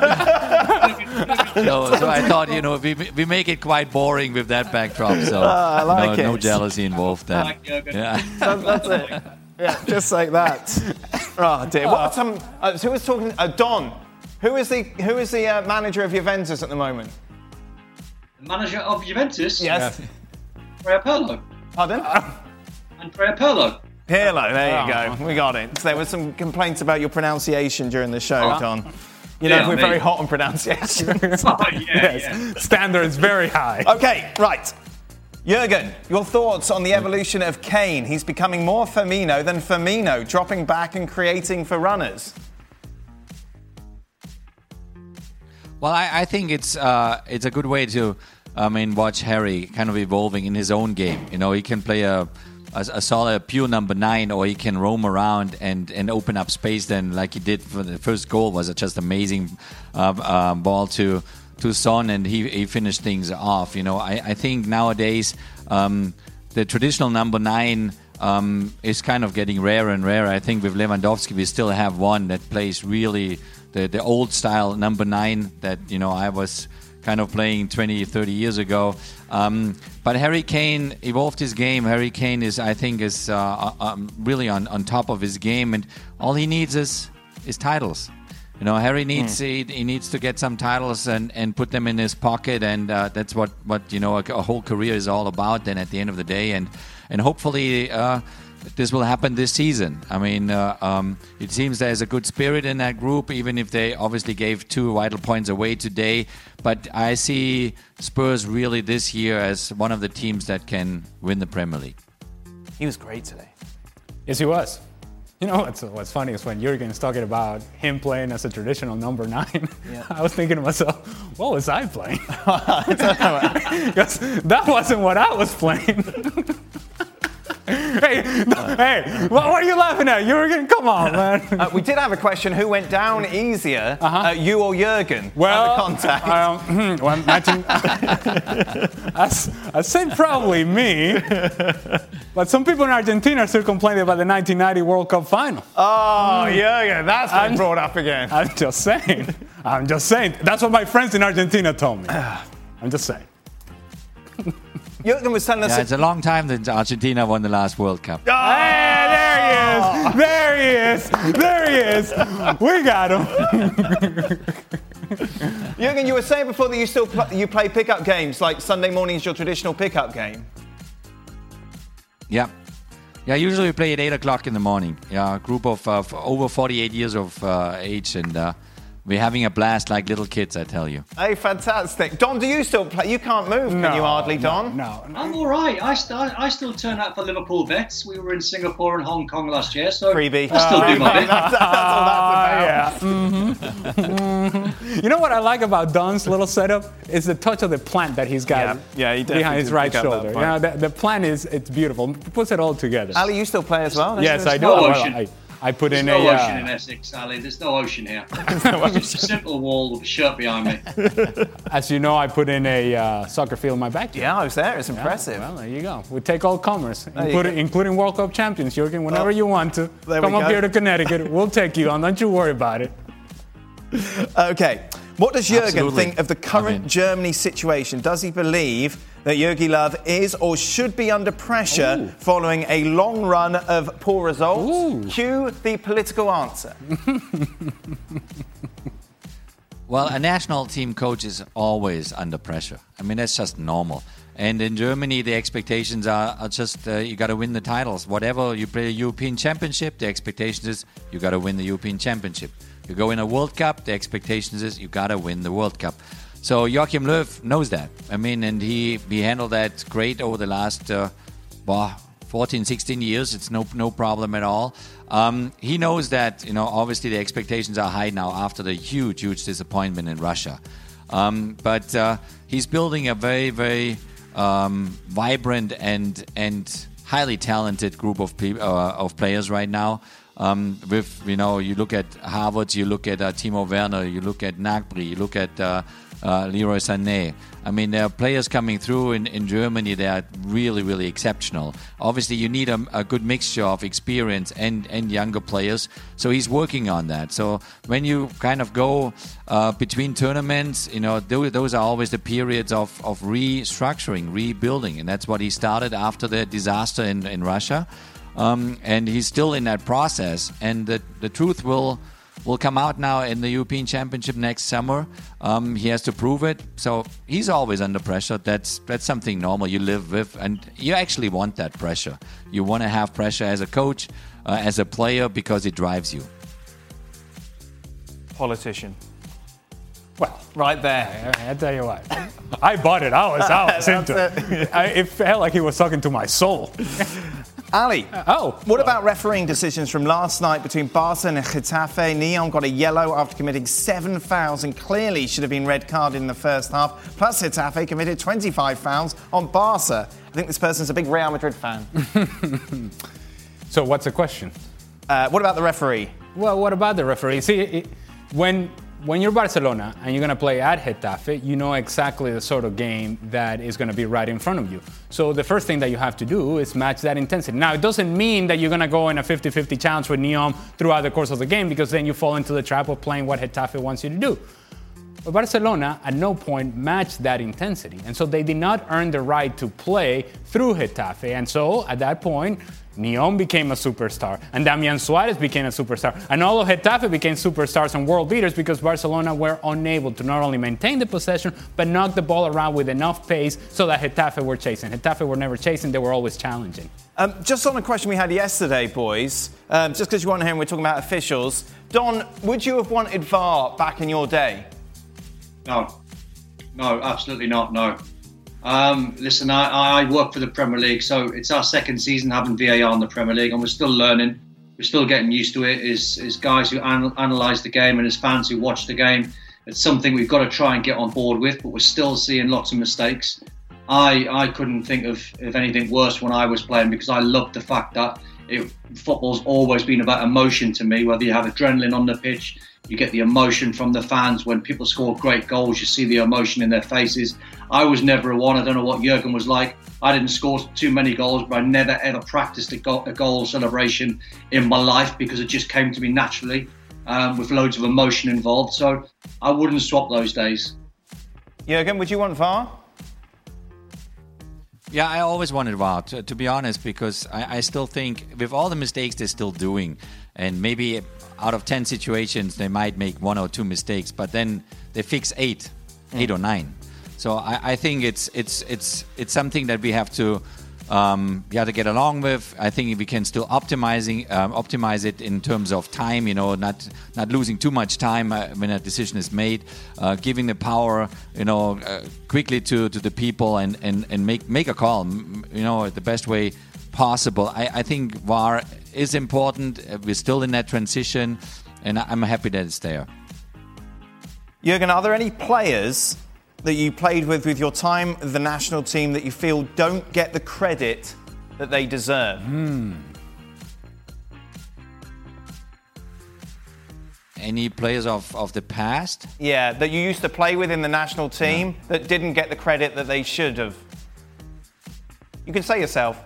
so, so I thought, you know, we we make it quite boring with that backdrop. So oh, I like no, it. no jealousy involved then. Yeah, that, that's it. Yeah, just like that. Oh dear. What? Um, uh, so who was talking? Uh, Don. Who is the who is the uh, manager of Juventus at the moment? The manager of Juventus? Yes. Andrea Pirlo. Pardon? Andrea Pirlo. Pirlo. There you go. We got it. So there were some complaints about your pronunciation during the show, oh. Don. You know, yeah, we're me. very hot on pronunciation. oh, yeah, yes. yeah. Standards very high. Okay, right. Jürgen, your thoughts on the evolution of Kane? He's becoming more Firmino than Firmino, dropping back and creating for runners. Well, I, I think it's uh, it's a good way to, I mean, watch Harry kind of evolving in his own game. You know, he can play a a, a solid pure number nine, or he can roam around and, and open up space. Then, like he did for the first goal, was a just amazing uh, uh, ball to to Son, and he, he finished things off. You know, I, I think nowadays um, the traditional number nine um, is kind of getting rarer and rarer. I think with Lewandowski, we still have one that plays really the the old style number nine that you know I was kind of playing twenty, thirty years ago. Um, but Harry Kane evolved his game. Harry Kane is, I think, is uh, um, really on, on top of his game, and all he needs is is titles. You know, Harry needs mm. he, he needs to get some titles and, and put them in his pocket, and uh, that's what, what you know a, a whole career is all about. Then at the end of the day, and and hopefully. Uh, This will happen this season. I mean, uh, um, it seems there's a good spirit in that group, even if they obviously gave two vital points away today. But I see Spurs really this year as one of the teams that can win the Premier League. He was great today. Yes, he was. You know, what's, what's funny is when Jurgen's talking about him playing as a traditional number nine, yeah. I was thinking to myself, what was I playing? Because that wasn't what I was playing. Hey, no, hey, what, what are you laughing at? Jurgen, come on, man. Uh, we did have a question. Who went down easier, uh-huh. uh, you or Jurgen? Well, at the contact? Um, well, imagine, I, I said probably me, but some people in Argentina are still complaining about the nineteen ninety World Cup final. Oh, mm. Jurgen, that's been I'm, brought up again. I'm just saying. I'm just saying. That's what my friends in Argentina told me. I'm just saying. Jurgen was telling us... Yeah, it's a long time since Argentina won the last World Cup. Oh! Hey, there he is! There he is! There he is! We got him! Jurgen, you were saying before that you still pl- you play pickup games, like Sunday morning is your traditional pickup game. Yeah. Yeah, usually we play at eight o'clock in the morning. Yeah, a group of uh, over forty-eight years of uh, age, and... Uh, We're having a blast like little kids, I tell you. Hey, fantastic. Don, do you still play? You can't move, no, can you hardly, Don? No, no. I'm all right. I, st- I still turn out for Liverpool bets. We were in Singapore and Hong Kong last year, so Freebie. I still uh, do my bit. That's, that's all that's about. Yeah. Mm-hmm. Mm-hmm. You know what I like about Don's little setup? Is the touch of the plant that he's got yeah. Yeah, he behind his right shoulder. You know, the, the plant is it's beautiful. It puts it all together. Ali, you still play as well? There's Yes, I do. no Well, ocean. I, I put There's in no a... ocean uh, in Essex, Ali. There's no ocean here. It's just a simple wall with a shirt behind me. As you know, I put in a uh, soccer field in my backyard. Yeah, I was there. It's impressive. Yeah, well, there you go. We take all comers, including, including World Cup champions, Jurgen. Whenever oh, you want to, come up go. here to Connecticut. We'll take you on. Don't you worry about it. Okay. What does Jurgen Absolutely. think of the current Germany situation? Does he believe that Jogi Löw is or should be under pressure Ooh. following a long run of poor results? Ooh. Cue the political answer. Well, a national team coach is always under pressure. I mean, that's just normal. And in Germany, the expectations are, are just uh, you got to win the titles. Whatever you play a European Championship, the expectation is you got to win the European Championship. You go in a World Cup, the expectations is you got to win the World Cup. So Joachim Löw knows that. I mean, and he, he handled that great over the last uh, well, fourteen, sixteen years. It's no no problem at all. Um, he knows that, you know, obviously the expectations are high now after the huge, huge disappointment in Russia. Um, but uh, he's building a very, very um, vibrant and and highly talented group of pe- uh, of players right now. Um, with, you know, you look at Havertz, you look at uh, Timo Werner, you look at Gnabry, you look at uh, uh, Leroy Sané. I mean, there are players coming through in, in Germany that are really, really exceptional. Obviously, you need a, a good mixture of experience and, and younger players. So he's working on that. So when you kind of go uh, between tournaments, you know, those, those are always the periods of, of restructuring, rebuilding. And that's what he started after the disaster in, in Russia. Um, and he's still in that process. And the, the truth will will come out now in the European Championship next summer. Um, he has to prove it. So he's always under pressure. That's that's something normal you live with. And you actually want that pressure. You want to have pressure as a coach, uh, as a player, because it drives you. Politician. Well, right there. I, I tell you what. I bought it. I was, I was into it. It. I, it felt like he was talking to my soul. Ali, oh, what about refereeing decisions from last night between Barca and Getafe? Neon got a yellow after committing seven fouls and clearly should have been red carded in the first half. Plus, Getafe committed twenty-five fouls on Barca. I think this person's a big Real Madrid fan. So what's the question? Uh, what about the referee? Well, what about the referee? See, it, when when you're Barcelona and you're going to play at Getafe, you know exactly the sort of game that is going to be right in front of you. So the first thing that you have to do is match that intensity. Now, it doesn't mean that you're going to go in a fifty-fifty challenge with Neom throughout the course of the game, because then you fall into the trap of playing what Getafe wants you to do. But Barcelona at no point matched that intensity. And so they did not earn the right to play through Getafe. And so at that point, Neom became a superstar, and Damian Suarez became a superstar, and all of Getafe became superstars and world leaders because Barcelona were unable to not only maintain the possession, but knock the ball around with enough pace so that Getafe were chasing. Getafe were never chasing, they were always challenging. Um, just on a question we had yesterday, boys, um, just because you weren't here and we're talking about officials, Don, would you have wanted V A R back in your day? No. No, absolutely not, no. Um, listen, I, I work for the Premier League, so it's our second season having V A R in the Premier League, and we're still learning. We're still getting used to it. As, as guys who an, analyse the game and as fans who watch the game, it's something we've got to try and get on board with, but we're still seeing lots of mistakes. I I couldn't think of, of anything worse when I was playing, because I loved the fact that it, football's always been about emotion to me, whether you have adrenaline on the pitch, you get the emotion from the fans. When people score great goals, you see the emotion in their faces. I was never a one. I don't know what Jurgen was like. I didn't score too many goals, but I never ever practiced a goal, a goal celebration in my life, because it just came to me naturally, um, with loads of emotion involved. So I wouldn't swap those days. Jurgen, would you want V A R? Yeah, I always wanted V A R, to, to be honest, because I, I still think with all the mistakes they're still doing, and maybe out of ten situations they might make one or two mistakes, but then they fix eight, mm. eight or nine. So I, I think it's it's it's it's something that we have to um, we have to get along with. I think we can still optimizing um, optimize it in terms of time. You know, not not losing too much time uh, when a decision is made, uh, giving the power, you know, uh, quickly to, to the people and, and, and make make a call. You know, the best way possible. I, I think V A R is important. We're still in that transition, and I'm happy that it's there. Jurgen, are there any players that you played with with your time the national team that you feel don't get the credit that they deserve? Hmm. Any players of, of the past? Yeah, that you used to play with in the national team yeah. that didn't get the credit that they should have. You can say yourself.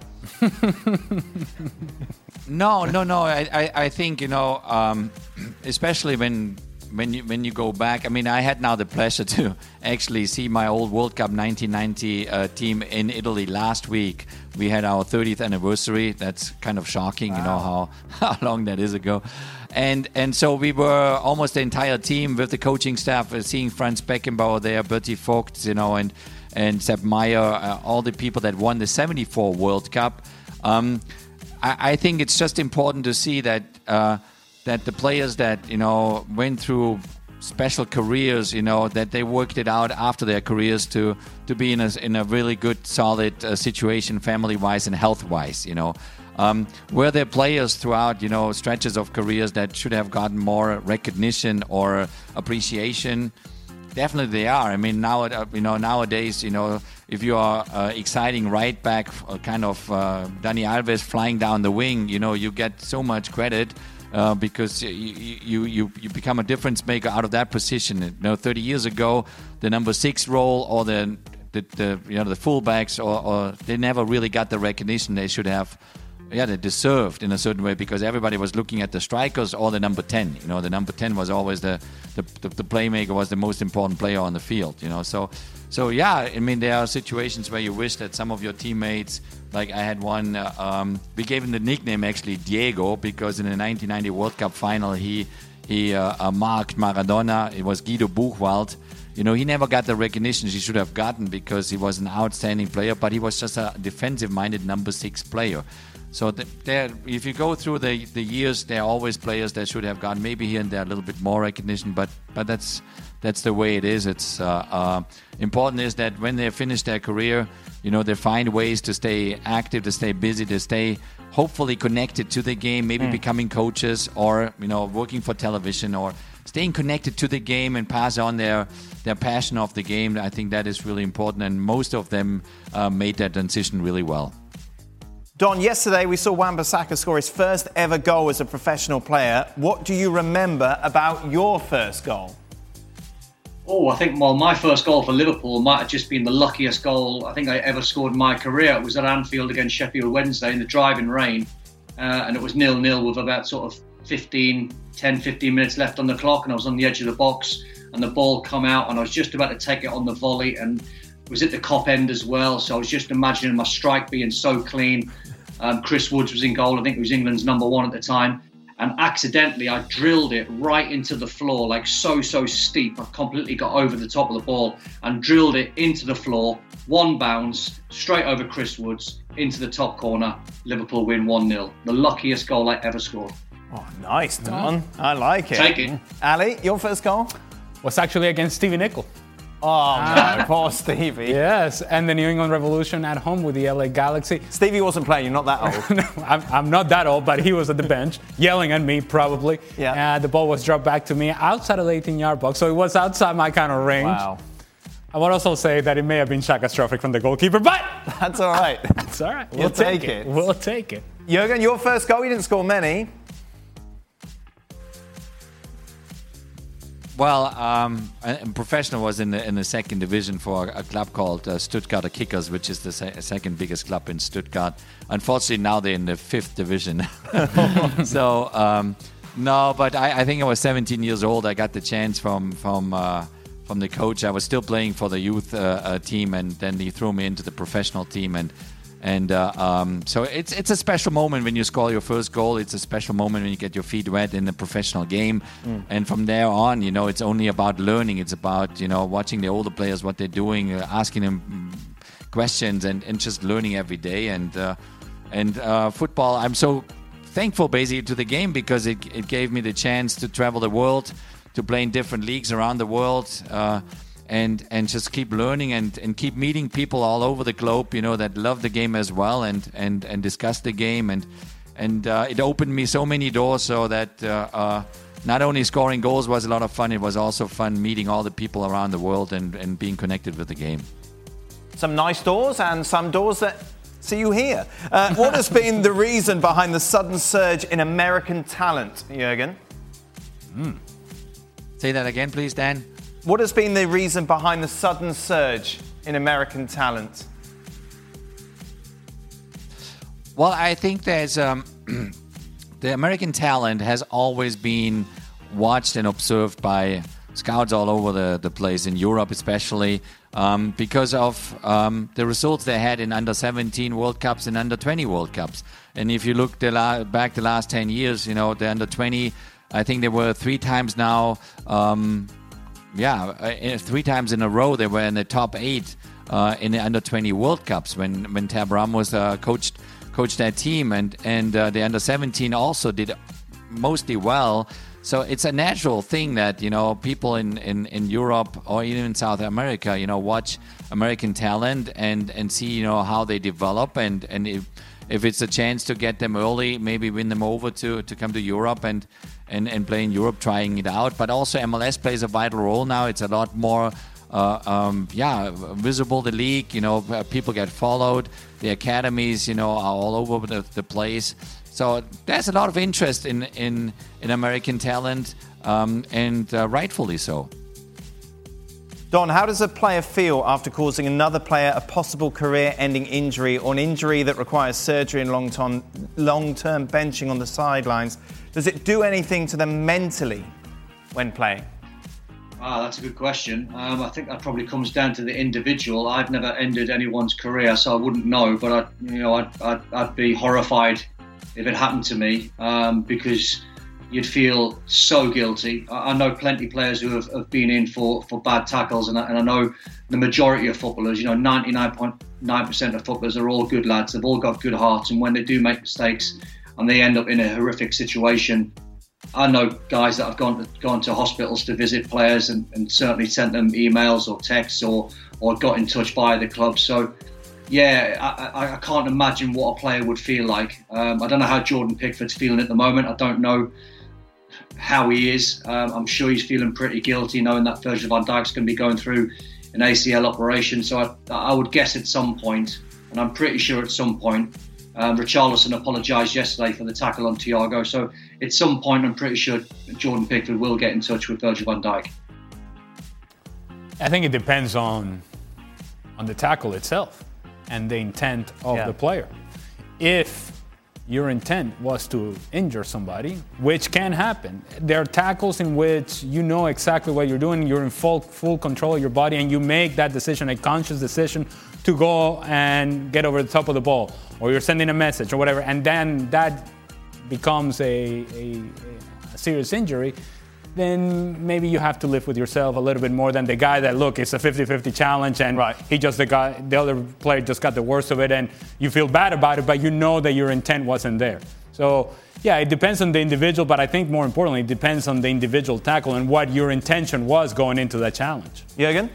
no, no, no. I, I, I think, you know, um, especially when when you when you go back. I mean, I had now the pleasure to actually see my old World Cup nineteen ninety uh, team in Italy last week. We had our thirtieth anniversary. That's kind of shocking, wow. you know, how, how long that is ago. And and so we were almost the entire team with the coaching staff, uh, seeing Franz Beckenbauer there, Berti Vogt, you know, and and Sepp Maier, uh, all the people that won the seventy-four World Cup. Um, I, I think it's just important to see that uh, that the players that, you know, went through special careers, you know, that they worked it out after their careers to to be in a in a really good, solid uh, situation, family-wise and health-wise, you know. Um, were there players throughout, you know, stretches of careers that should have gotten more recognition or appreciation? Definitely they are. I mean, now, you know, nowadays, you know, if you are uh, exciting right back, uh, kind of uh, Dani Alves flying down the wing, you know, you get so much credit uh, because you, you you you become a difference maker out of that position. You know, thirty years ago, the number six role or the the, the you know the fullbacks or, or they never really got the recognition they should have. Yeah, they deserved in a certain way because everybody was looking at the strikers or the number ten. You know, the number ten was always the the, the, the playmaker, was the most important player on the field. You know, so so yeah, I mean, there are situations where you wish that some of your teammates, like I had one, uh, um, we gave him the nickname actually Diego because in the nineteen ninety World Cup final he he uh, uh, marked Maradona. It was Guido Buchwald. You know, he never got the recognition he should have gotten because he was an outstanding player, but he was just a defensive-minded number six player. So there, if you go through the, the years, there are always players that should have gotten maybe here and there a little bit more recognition, but but that's that's the way it is. It's uh, uh, important is that when they finish their career, you know, they find ways to stay active, to stay busy, to stay hopefully connected to the game, maybe mm. becoming coaches or, you know, working for television or staying connected to the game and pass on their their passion of the game. I think that is really important, and most of them uh, made that transition really well. Don, yesterday we saw Wan-Bissaka score his first ever goal as a professional player. What do you remember about your first goal? Oh, I think, well, my first goal for Liverpool might have just been the luckiest goal I think I ever scored in my career. It was at Anfield against Sheffield Wednesday in the driving rain. Uh, and it was nil-nil with about sort of fifteen, ten, fifteen minutes left on the clock. And I was on the edge of the box and the ball come out and I was just about to take it on the volley. And it was at the Kop end as well. So I was just imagining my strike being so clean. Um, Chris Woods was in goal. I think he was England's number one at the time. And accidentally, I drilled it right into the floor, like so, so steep. I completely got over the top of the ball and drilled it into the floor. One bounce, straight over Chris Woods, into the top corner. Liverpool win one nil. The luckiest goal I ever scored. Oh, nice, Don. I like it. Take it. Ali, your first goal? Was actually against Stevie Nicol. Oh, no, poor Stevie. Yes, and the New England Revolution at home with the L A Galaxy. Stevie wasn't playing, you're not that old. No, I'm, I'm not that old, but he was at the bench, yelling at me probably. Yeah. Uh, the ball was dropped back to me outside of the eighteen-yard box, so it was outside my kind of range. Wow. I would also say that it may have been catastrophic from the goalkeeper, but... That's all right. That's all right. We'll You'll take, take it. it. We'll take it. Jurgen, your first goal, you didn't score many. Well, um, a professional was in the in the second division for a club called uh, Stuttgarter Kickers, which is the se- second biggest club in Stuttgart. Unfortunately, now they're in the fifth division. so um, no, but I, I think I was seventeen years old. I got the chance from from uh, from the coach. I was still playing for the youth uh, uh, team, and then he threw me into the professional team. And and uh, um, so it's it's a special moment when you score your first goal. It's a special moment when you get your feet wet in a professional game. Mm. And from there on, you know, it's only about learning. It's about, you know, watching the older players, what they're doing, uh, asking them questions, and, and just learning every day. And uh, and uh, football, I'm so thankful basically to the game because it it gave me the chance to travel the world, to play in different leagues around the world. Uh, And, and just keep learning and, and keep meeting people all over the globe, you know, that love the game as well and, and, and discuss the game. And and uh, it opened me so many doors so that uh, uh, not only scoring goals was a lot of fun, it was also fun meeting all the people around the world and, and being connected with the game. Some nice doors and some doors that see you here. Uh, what has been the reason behind the sudden surge in American talent, Jurgen? Mm. Say that again, please, Dan. What has been the reason behind the sudden surge in American talent? Well, I think there's um, the American talent has always been watched and observed by scouts all over the, the place, in Europe especially, um, because of um, the results they had in under seventeen World Cups and under twenty World Cups. And if you look the la- back the last ten years, you know, the under twenty, I think they were three times now... Um, Yeah, uh, three times in a row they were in the top eight uh, in the under twenty World Cups when when Tab Ramos uh, coached coached that team, and and uh, the under seventeen also did mostly well. So it's a natural thing that, you know, people in, in, in Europe or even in South America, you know, watch American talent and, and see, you know, how they develop, and and if if it's a chance to get them early, maybe win them over to, to come to Europe and, and, and play in Europe, trying it out. But also M L S plays a vital role now. It's a lot more, uh, um, yeah, visible, the league. You know, people get followed. The academies, you know, are all over the, the place. So there's a lot of interest in, in, in American talent, um, and uh, rightfully so. Don, how does a player feel after causing another player a possible career-ending injury, or an injury that requires surgery and long-term, long-term benching on the sidelines? Does it do anything to them mentally when playing? Ah, that's a good question. Um, I think that probably comes down to the individual. I've never ended anyone's career, so I wouldn't know. But I, you know, I'd, I'd, I'd be horrified if it happened to me, um, because you'd feel so guilty. I know plenty of players who have, have been in for, for bad tackles, and I, and I know the majority of footballers, you know, ninety-nine point nine percent of footballers are all good lads. They've all got good hearts, and when they do make mistakes and they end up in a horrific situation, I know guys that have gone to, gone to hospitals to visit players, and, and certainly sent them emails or texts, or, or got in touch via the club. So, yeah, I, I can't imagine what a player would feel like. Um, I don't know how Jordan Pickford's feeling at the moment. I don't know how he is. Um, I'm sure he's feeling pretty guilty knowing that Virgil van Dijk's going to be going through an A C L operation. So I, I would guess at some point, and I'm pretty sure at some point, um, Richarlison apologised yesterday for the tackle on Thiago. So at some point, I'm pretty sure Jordan Pickford will get in touch with Virgil van Dijk. I think it depends on on the tackle itself and the intent of yeah. the player. If your intent was to injure somebody, which can happen. There are tackles in which you know exactly what you're doing, you're in full, full control of your body, and you make that decision, a conscious decision, to go and get over the top of the ball, or you're sending a message or whatever, and then that becomes a, a, a serious injury, then maybe you have to live with yourself a little bit more than the guy that, look, it's a fifty-fifty challenge and right. he just the guy, the other player just got the worst of it and you feel bad about it, but you know that your intent wasn't there. So, yeah, it depends on the individual, but I think more importantly, it depends on the individual tackle and what your intention was going into that challenge. Jürgen?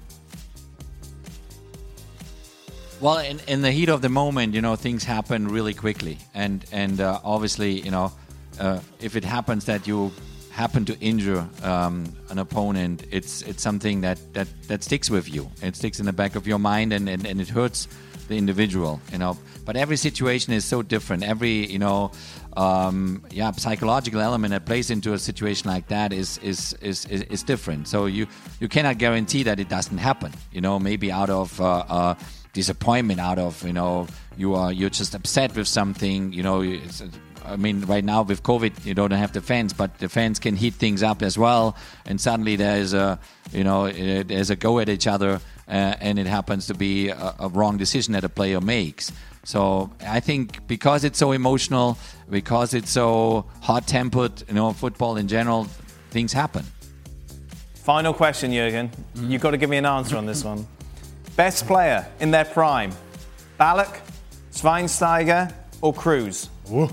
Well, in, in the heat of the moment, you know, things happen really quickly. And, and uh, obviously, you know, uh, if it happens that you happen to injure um, an opponent, it's it's something that, that, that sticks with you. It sticks in the back of your mind and, and, and it hurts the individual, you know. But every situation is so different. Every, you know, um, yeah, psychological element that plays into a situation like that is is, is, is, is different. So you, you cannot guarantee that it doesn't happen. You know, maybe out of uh, uh, disappointment, out of, you know, you are you're just upset with something, you know, it's, I mean, right now with COVID, you don't have the fans, but the fans can heat things up as well. And suddenly there's a, you know, there's a go at each other, uh, and it happens to be a, a wrong decision that a player makes. So I think because it's so emotional, because it's so hot-tempered, you know, football in general, things happen. Final question, Jürgen. Mm-hmm. You've got to give me an answer on this one. Best player in their prime, Ballack, Schweinsteiger, or Kroos? Whoa.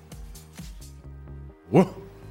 Whoa.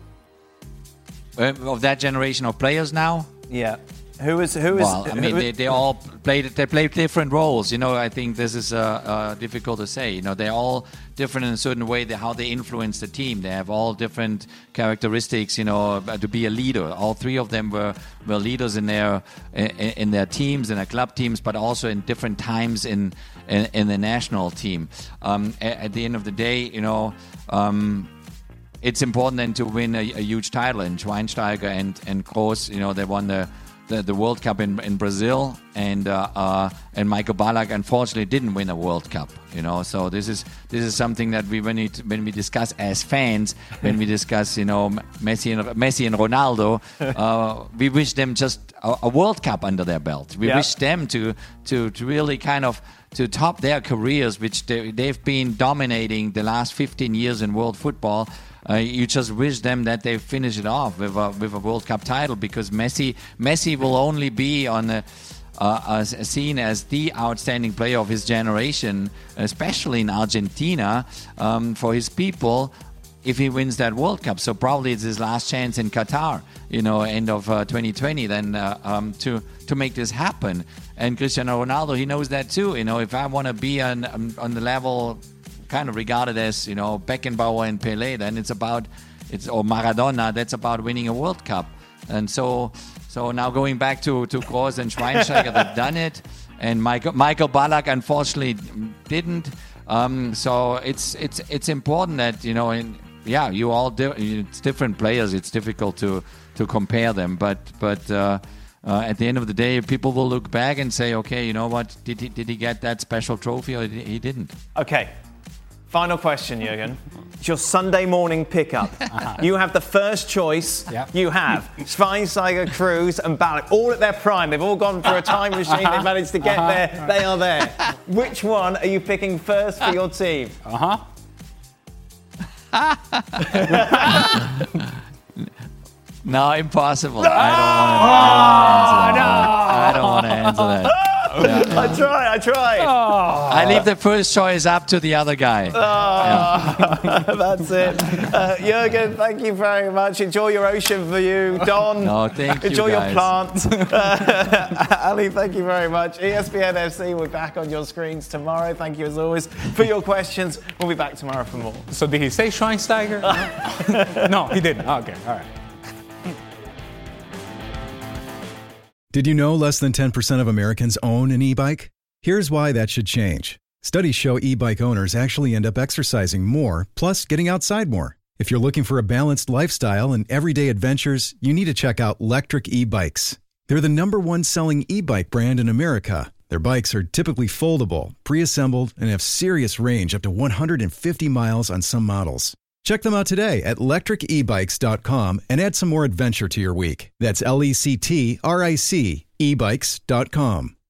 Uh, of that generation of players now? Yeah. Who is who is? Well, I mean, they, they all played they played different roles. You know, I think this is uh, uh, difficult to say. You know, they're all different in a certain way. They, how they influence the team. They have all different characteristics. You know, to be a leader. All three of them were, were leaders in their in, in their teams, in their club teams, but also in different times in in, in the national team. Um, at, at the end of the day, you know. Um, It's important then to win a, a huge title. And Schweinsteiger and and Kroos, you know, they won the, the, the World Cup in, in Brazil, and uh, uh, and Michael Ballack unfortunately didn't win a World Cup. You know, so this is this is something that we when we when we discuss as fans, when we discuss, you know, Messi and Messi and Ronaldo, uh, we wish them just a, a World Cup under their belt. We yeah. wish them to to to really kind of to top their careers, which they, they've been dominating the last fifteen years in world football. Uh, you just wish them that they finish it off with a with a World Cup title, because Messi Messi will only be on a, uh, as, seen as the outstanding player of his generation, especially in Argentina, um, for his people, if he wins that World Cup. So probably it's his last chance in Qatar, you know, end of uh, twenty twenty, then uh, um, to to make this happen. And Cristiano Ronaldo, he knows that too. You know, if I want to be on um, on the level kind of regarded as, you know, Beckenbauer and Pelé, then it's about, it's or Maradona, that's about winning a World Cup. And so so now going back to, to Kroos and Schweinsteiger, they've done it. And Michael, Michael Ballack, unfortunately, didn't. Um, so it's it's it's important that, you know, in, yeah, you all, di- it's different players. It's difficult to, to compare them. But, but uh, uh, at the end of the day, people will look back and say, okay, you know what, did he, did he get that special trophy or he didn't? Okay. Final question, Jürgen. It's your Sunday morning pickup. Uh-huh. You have the first choice. Yep. You have Schweinsteiger, Kroos, and Ballack, all at their prime. They've all gone through a time machine. They've managed to get uh-huh. there. They are there. Which one are you picking first for your team? Uh-huh. No, impossible. No! I don't want to answer that. No! I don't want to answer that. I try, I try. Oh. I leave the first choice up to the other guy. Oh, yeah. That's it. Uh, Jürgen, thank you very much. Enjoy your ocean view. Don, no, thank you, enjoy guys. your plants. Uh, Ali, thank you very much. E S P N F C, we're back on your screens tomorrow. Thank you as always for your questions. We'll be back tomorrow for more. So did he say Schweinsteiger? No, he didn't. Okay, all right. Did you know less than ten percent of Americans own an e-bike? Here's why that should change. Studies show e-bike owners actually end up exercising more, plus getting outside more. If you're looking for a balanced lifestyle and everyday adventures, you need to check out Lectric e-bikes. They're the number one selling e-bike brand in America. Their bikes are typically foldable, pre-assembled, and have serious range up to one hundred fifty miles on some models. Check them out today at lectric e bikes dot com and add some more adventure to your week. That's L E C T R I C e bikes dot com.